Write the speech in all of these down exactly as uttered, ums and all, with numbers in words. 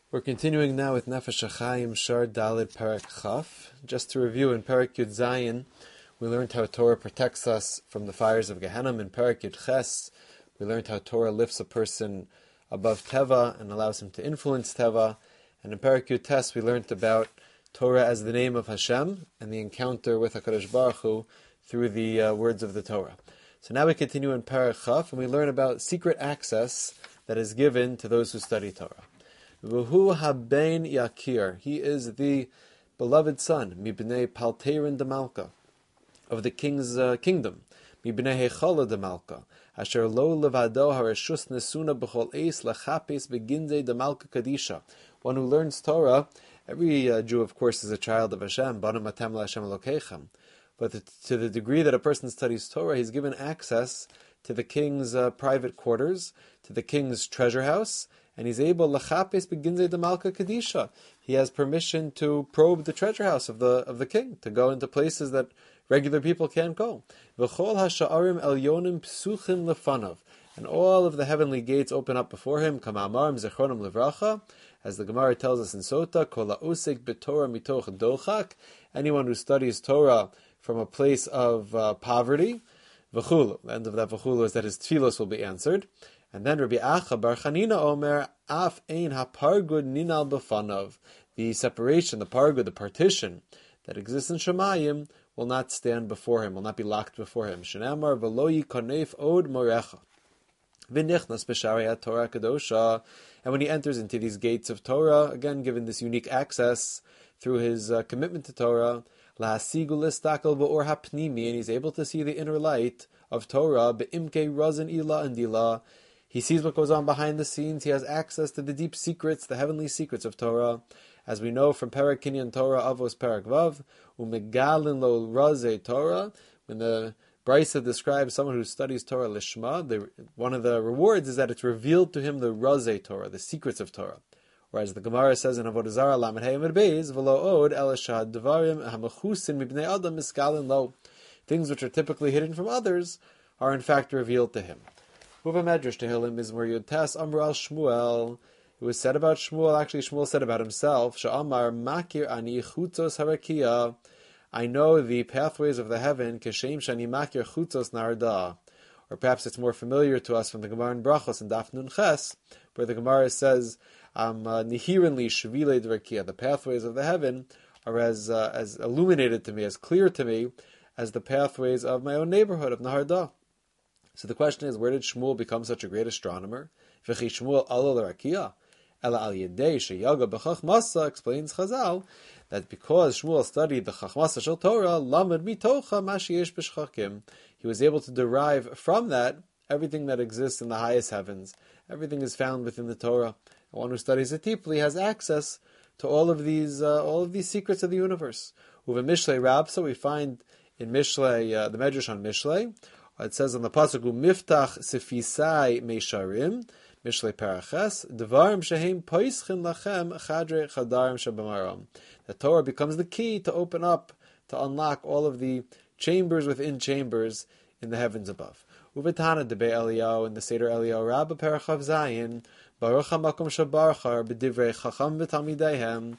We're continuing now with Nefesh HaChaim Shar Daled Perek Chaf. Just to review, in Perek Yud Zayin, we learned how Torah protects us from the fires of Gehenna. In Perek Yud Ches, we learned how Torah lifts a person above Teva and allows him to influence Teva. And in Perek Yud Tes, we learned about Torah as the name of Hashem and the encounter with HaKadosh Baruch Hu through the uh, words of the Torah. So now we continue in Perek Chaf, and we learn about secret access that is given to those who study Torah. V'hu habein Yakir. He is the beloved son, mibnei Palterin de Malka, of the king's uh, kingdom, mibnei Hechala de Malka, asher lo levado hareshus nesuna b'chol eis lechapes beginze de Malka Kadisha. One who learns Torah, every uh, Jew, of course, is a child of Hashem, banu matem LaHashem Elokeichem. But the, to the degree that a person studies Torah, he's given access to the king's uh, private quarters, to the king's treasure house, and he's able, lachapes beginze de Malka Kadisha. He has permission to probe the treasure house of the of the king, to go into places that regular people can't go. V'chol hasha'arim elyonim psuchim lefanav. And all of the heavenly gates open up before him, kama'amarim zechronim levracha, as the Gemara tells us in Sota, kol ha'osek b'torah mitoch dochak, anyone who studies Torah from a place of uh, poverty, v'chulu. The end of that v'chulu is that his tefillos will be answered. And then Rabbi Acha Bar Chanina Omer, Af ein hapargud ninal b'fanav. The separation, the pargud, the partition that exists in Shemayim will not stand before him, will not be locked before him. Shenamar v'lo yikonef od morecha. V'nichnas b'sharei Torah kadosha. And when he enters into these gates of Torah, again given this unique access through his uh, commitment to Torah, la'asigu listakel b'or hapnimi, and he's able to see the inner light of Torah, be'imkei razin ila and dila. He sees what goes on behind the scenes. He has access to the deep secrets, the heavenly secrets of Torah. As we know from Perek Kinyan Torah, Avos Perek Vav, Umegalin lo raze Torah. When the Brisa describes someone who studies Torah lishma, the, one of the rewards is that it's revealed to him the raze Torah, the secrets of Torah. Whereas the Gemara says in Avodah Zarah, Lamed Hey Amid Beis, V'lo od el shahad devarim hamechusin mibnei adam miskalin lo. Things which are typically hidden from others are in fact revealed to him. Uva Medrash Tehillim Mizmor Yud Tes Amru al Shmuel. It was said about Shmuel, actually Shmuel said about himself, Sha'amar makir ani chutzos harakia. I know the pathways of the heaven, Keshem shani makir chutzos narda. Or perhaps it's more familiar to us from the Gemara in Brachos and Daf Nun Ches, where the Gemara says, um, Nihirinli shvile d'rakia. The pathways of the heaven are as uh, as illuminated to me, as clear to me, as the pathways of my own neighborhood, of Naharda. So the question is, where did Shmuel become such a great astronomer? V'chi Shmuel ala l'rakia, ela al yedei sheyaga b'chachmasa, explains Chazal, that because Shmuel studied the chachmasa shel Torah, lamed mitocha ma sheyesh b'shchakim, he was able to derive from that everything that exists in the highest heavens. Everything is found within the Torah. And one who studies it deeply has access to all of these, uh, all of these secrets of the universe. Uve Mishlei Rab, so we find in Mishlei, uh, the Medrash on Mishlei, it says on the pasuk, "Miftach sefisai meisharim mishlei paraches devarim shehem poischin lachem chadre chadarim shabamaram." The Torah becomes the key to open up, to unlock all of the chambers within chambers in the heavens above. Uvetana debe Eliyahu in the Seder Eliyahu Rabba Parachav Zayin Baruch Hamakom Shabarchar b'divrei Chacham v'Talmideihem.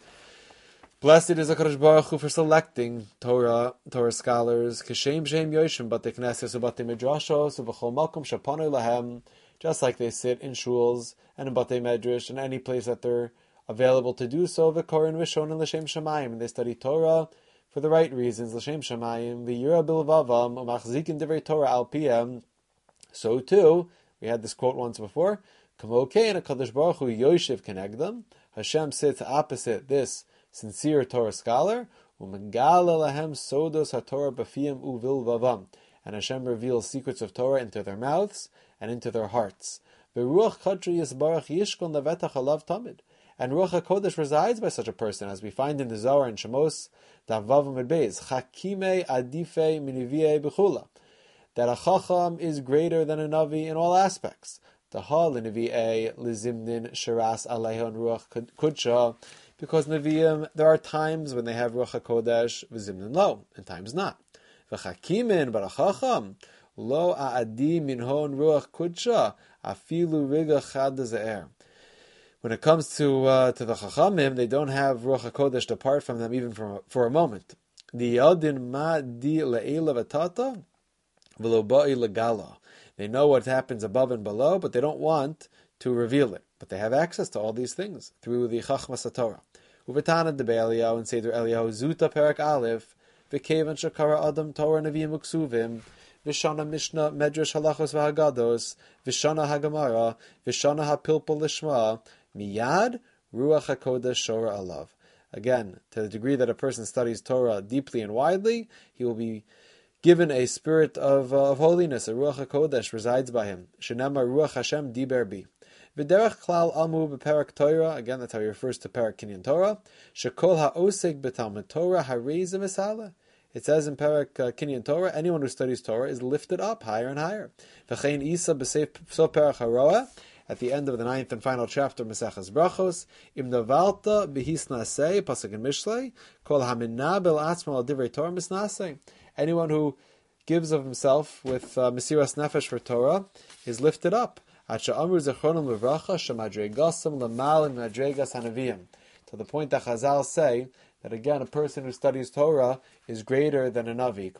Blessed is HaKadosh Baruch Hu for selecting Torah, Torah scholars, Keshem Shehem Yoshim Batei Knesses uBatei Midrashos uBchol Makom Shapanoi Lahem, just like they sit in shuls and in Batei Medrash and any place that they're available to do so, V'korin V'shon and L'Shem Shamayim, and they study Torah for the right reasons, L'Shem Shamayim, V'yira Bilvavam, uMachzikin Divrei Torah Al Piyam. So too, we had this quote once before, Kamo Kein HaKadosh Baruch Hu Yoshev Kenegdam, Hashem sits opposite this sincere Torah scholar, umegala lahem sodos haTorah b'fiyam uvil vavam, and Hashem reveals secrets of Torah into their mouths and into their hearts. Beruach kadri yisbarach yishkon levetach alav tamid, and Ruach HaKodesh resides by such a person, as we find in the Zohar and Shemos Davav Amid Beis, Chakime adife miniviyei b'chula, that a chacham is greater than a navi in all aspects. Tahal l'niviyei lizimnin shiras aleion ruach kudsha. Because Nevi'im, there are times when they have Ruach HaKodesh, v'zimnin lo, and times not. V'chakimin barachacham, lo a'adi minhon Ruach Kudsha, afilu riga chad ze'er. When it comes to uh, to the Chachamim, they don't have Ruach HaKodesh to part from them even for, for a moment. The Yadin ma di le'ela v'tata v'lo ba'i legala. They know what happens above and below, but they don't want to reveal it. But they have access to all these things through the Chachmas HaTorah. Uvetana de Be'eliyahu and Seder Eliyahu Zuta Perak Aleph v'kevan shakara Adam Torah Nevi'im Uksuvim Vishana Mishnah Medrash Halachos V'Hagados Vishana Hagamara Vishana HaPilpul Lishma Miyad Ruach HaKodesh Shora Alav. Again, to the degree that a person studies Torah deeply and widely, he will be given a spirit of, uh, of holiness. A Ruach HaKodesh resides by him. Shenema Ruach Hashem Diber Bi. V'derech klal amu b'perak Torah. Again, that's how he refers to Perak Kinyan Torah. Shekol ha'osek b'talmud Torah ha'reizim v'sala. It says in Perak uh, Kinyan Torah, anyone who studies Torah is lifted up higher and higher. V'chein isa b'seif so Perak haroah. At the end of the ninth and final chapter of Maseches Brachos, Im navalta b'hisnasei pasuk in Mishlei, kol haminah bel atzma al divrei Torah misnasei. Anyone who gives of himself with uh, Mesiras Nefesh for Torah is lifted up. To the point that Chazal say that again, a person who studies Torah is greater than a Navi.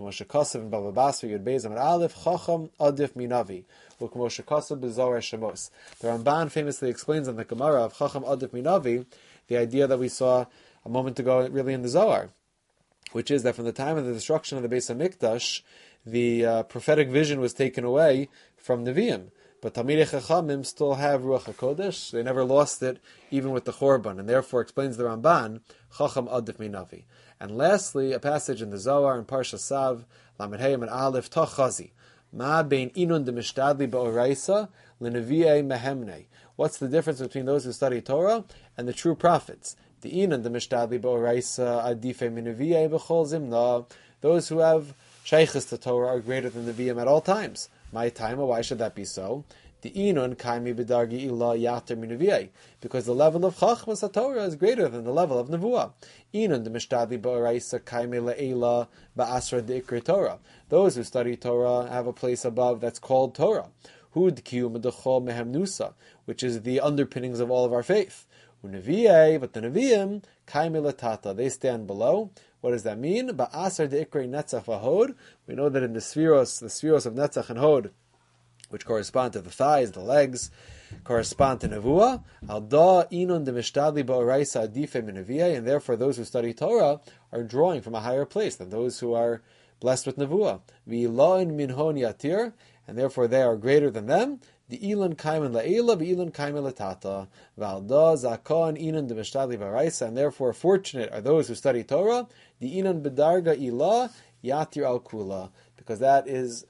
The Ramban famously explains in the Gemara of Chacham Adif Minavi the idea that we saw a moment ago really in the Zohar, which is that from the time of the destruction of the Beis HaMikdash, the uh, prophetic vision was taken away from Nevi'im. But Talmidei Chachamim still have Ruach HaKodesh. They never lost it, even with the Chorban, and therefore explains the Ramban, Chacham Adif Minavi. And lastly, a passage in the Zohar in Parsha Sav, Lamed Heyim and Aleph, Tachazi. Ma bein inun de mishtadli ba'oraisa l'nevi'ei mehemnei. What's the difference between those who study Torah and the true prophets? The inun de mishtadli ba'oraisa adifei minevi'ei b'chol zimna. Those who have sheikhs to Torah are greater than the Nevi'im at all times. My time, why should that be so? The inun kaimi b'dargi ila yater minuviyai, because the level of chachmas Torah is greater than the level of nevuah. Inun the mishtadli ba'oraisa kaimi le'ela ba'asra de'ikri Torah. Those who study Torah have a place above that's called Torah. Hud kiyum d'chol mehem nusa, which is the underpinnings of all of our faith. Uneviyai, but the neviim kaimi letata, they stand below. What does that mean? Ba'asar de'ikri netzach v'hod. We know that in the spheros, the spheros of netzach and hod, which correspond to the thighs, the legs, correspond to nevuah. Al da inun de mishtadli ba'oraisa adife minaviyah, and therefore those who study Torah are drawing from a higher place than those who are blessed with nevuah. V'ila'in minhon yatir, and therefore they are greater than them. The ilan kaiman la'ela, v'ilan kaiman latata, v'alda zakon inan de mishtadli ba'oraisa, and therefore fortunate are those who study Torah. The inan bedarga ilah yatir al kula, because that is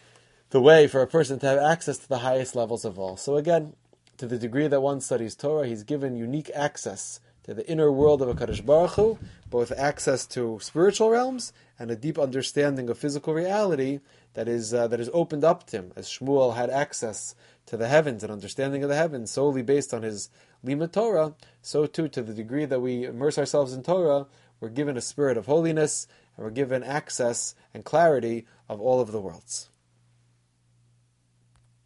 the way for a person to have access to the highest levels of all. So again, to the degree that one studies Torah, he's given unique access to the inner world of HaKadosh Baruch Hu, both access to spiritual realms and a deep understanding of physical reality that is uh, that is opened up to him, as Shmuel had access to the heavens and understanding of the heavens solely based on his Limud Torah. So too, to the degree that we immerse ourselves in Torah, we're given a spirit of holiness and we're given access and clarity of all of the worlds.